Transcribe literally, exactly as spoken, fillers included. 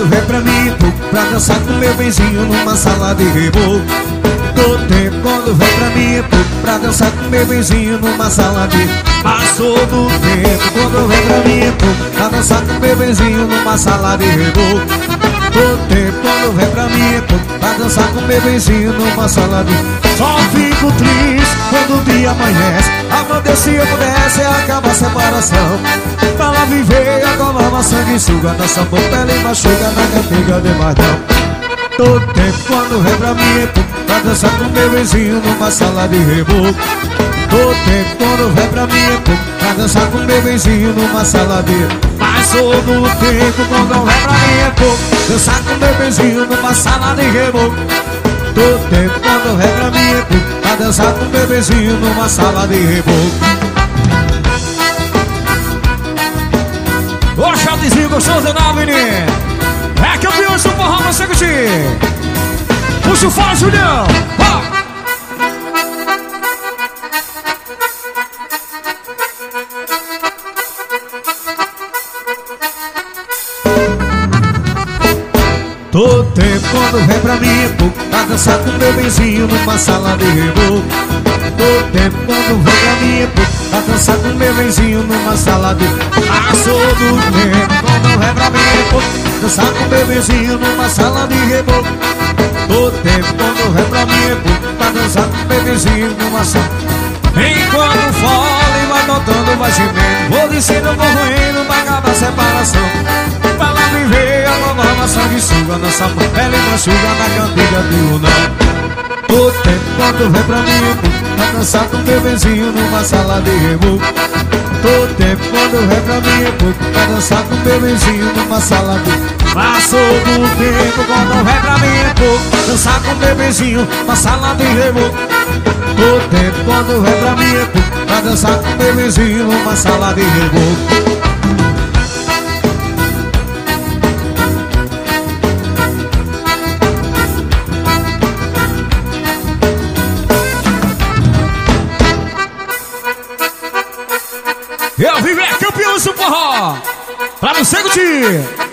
quando vem pra mim, pouco pra dançar com meu benzinho numa sala de reboco. Todo tempo quando vem pra mim, pouco pra dançar com meu benzinho numa sala de... Passou do tempo quando vem pra mim, pouco pra dançar com meu benzinho numa sala de reboco. Todo tempo quando vem pra mim, pouco pra dançar com meu benzinho numa sala de... Só fico triste quando o dia amanhece. Amanda, se eu pudesse acabar a separação, pra lá viver agora uma sanguessuga, nossa boca ela machuca na cantiga de Mardão. Todo tempo quando vem pra mim, pra dançar com meu vizinho numa sala de reboco. Todo tempo quando vem pra mim, pra dançar com meu vizinho numa sala de... Passou do tempo quando vem pra mim, dançar com meu vizinho numa sala de reboco. Todo tempo quando vem pra mim, pra dançar com meu vizinho numa sala de reboco. Ô, Chaldezinho gostoso não, menino. É campeão do forró, você curtir. Puxa o fora, Julião. Ó. Todo tempo quando vem pra mim, pouco pra dançar com meu benzinho numa sala de reboco. Todo tempo quando vem pra mim, pouco pra dançar com meu benzinho numa sala de... Passou do tempo quando vem pra mim, pouco dançar com meu benzinho numa sala de reboco. Todo tempo quando vem pra mim, pouco pra dançar com meu benzinho numa sala... Enquanto fala e vai notando, vai gemendo, vou descendo, vou ruindo, vai acabar a separação. Pra lá viver a nova uma sanguessuga, nossa pele machuca na cantiga do Lunão. Todo tempo quando vem pra mim, pra dançar com meu benzinho numa sala de reboco. Todo tempo quando vem pra mim, pra dançar com meu benzinho numa sala de... Passou do tempo quando vem pra mim, dançar com meu benzinho numa sala de reboco. Todo tempo quando vem pra mim, pra dançar com meu vizinho numa sala de reboco. Eu vivo é campeão do forró, pra você curtir.